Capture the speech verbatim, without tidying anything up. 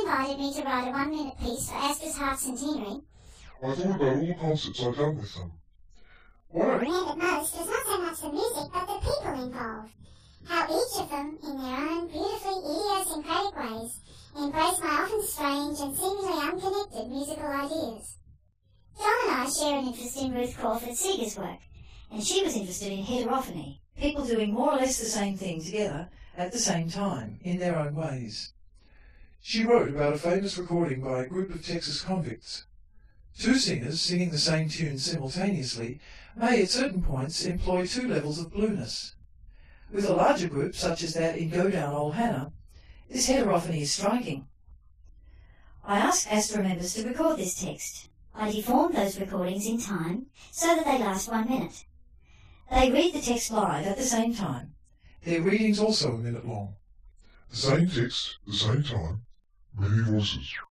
invited me to write a one-minute piece for Astra's half centenary. I thought about all the concerts I've done with them. What I remembered most was not so much the music, but the people involved. How each of them, in their own beautifully idiosyncratic ways, embraced my often strange and seemingly unconnected musical ideas. John and I share an interest in Ruth Crawford Seeger's work, and she was interested in heterophony, people doing more or less the same thing together at the same time, in their own ways. She wrote about a famous recording by a group of Texas convicts. Two singers singing the same tune simultaneously may at certain points employ two levels of blueness. With a larger group, such as that in Go Down Old Hannah, this heterophony is striking. I asked Astra members to record this text. I deformed those recordings in time so that they last one minute. They read the text live at the same time. Their reading's also a minute long. The same text, the same time, many voices.